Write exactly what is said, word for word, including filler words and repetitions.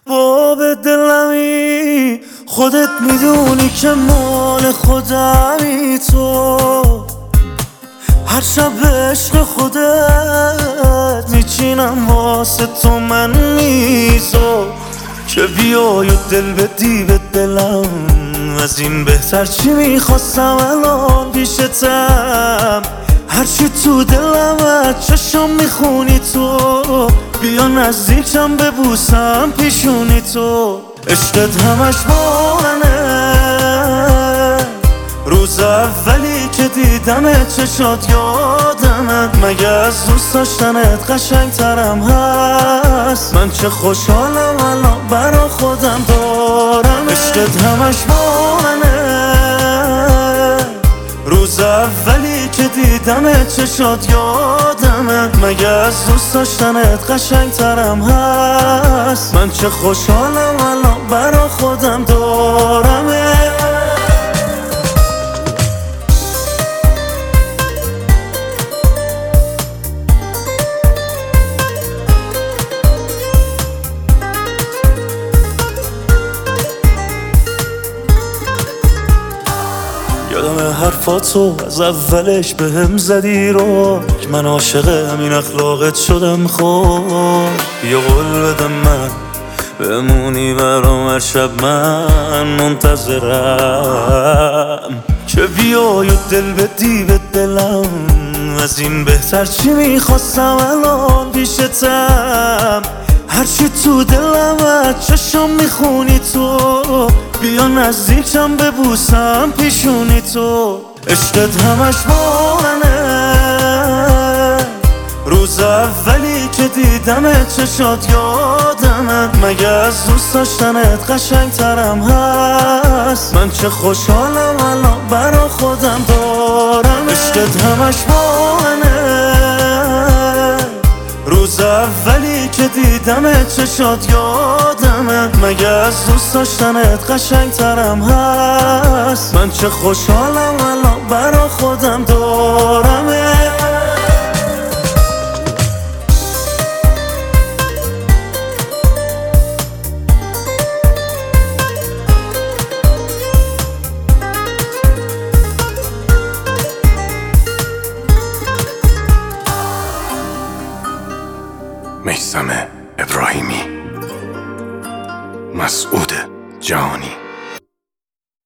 باب دلمی خودت میدونی که مال خودمی تو، هر شب عشق خودت میچینم واسه تو من میزو، که بیای و دل بدی به دلم، از این بهتر چی میخواستم الان پیشتم. هرچی تو دلم از چشم میخونی تو، بیا نزدیکم ببوسم پیشونی تو. عشقت همش با منه، روز اولی که دیدم چشات یادمه، مگه از دوست داشتنت قشنگ ترم هست؟ من چه خوشحالم الان برا خودم دارم. عشقت همش با منه، روز اولی که دیدم چشات یادمه، مگه از دوست داشتنت قشنگ ترم هست؟ من چه خوشحالم الان برا خودم دارم. یادم حرفاتو از اولش به هم زدی رو، که من عاشق همین اخلاقت شدم. خب بیا قول بدم من بمونی برام هر شب، من منتظرم که بیای و دل بدی به دلم، از این بهتر چی میخواستم الان پیشتم. هرچی تو دلم از چشم میخونی تو، بیا نزدیکم ببوسم پیشونی تو. عشقت همش با منه، روز اولی که دیدم چشات یادمه، مگه از دوست داشتنت قشنگ ترم هست؟ من چه خوشحالم الان برا خودم دارم. عشقت همش با منه، روز اولی که دیدم چشات یادمه، مگه از دوست داشتنت قشنگ ترم هست؟ من چه خوشحالم الان برا خودم دارم. میثم ابراهیمی، مسعود جهانی.